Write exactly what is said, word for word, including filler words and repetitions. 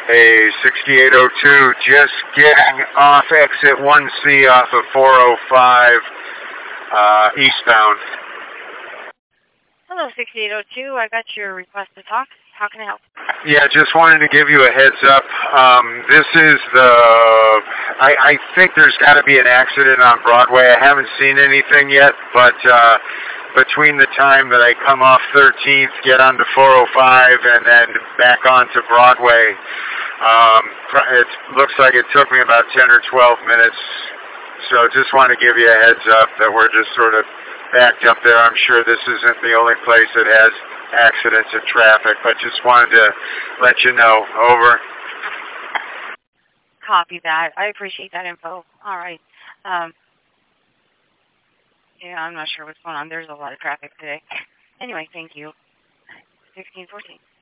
Hey, sixty-eight oh two, just getting off exit one C off of four oh five, uh, eastbound. Hello, sixty-eight oh two. I got your request to talk. How can I help? Yeah, just wanted to give you a heads up. Um, this is the, I, I think there's got to be an accident on Broadway. I haven't seen anything yet, but uh, between the time that I come off thirteenth, get onto four oh five, and then back onto Broadway, um, it looks like it took me about ten or twelve minutes. So just want to give you a heads up that we're just sort of backed up there. I'm sure this isn't the only place that has accidents and traffic, but just wanted to let you know. Over. Copy that. I appreciate that info. All right. Um, yeah, I'm not sure what's going on. There's a lot of traffic today. Anyway, thank you. sixteen fourteen.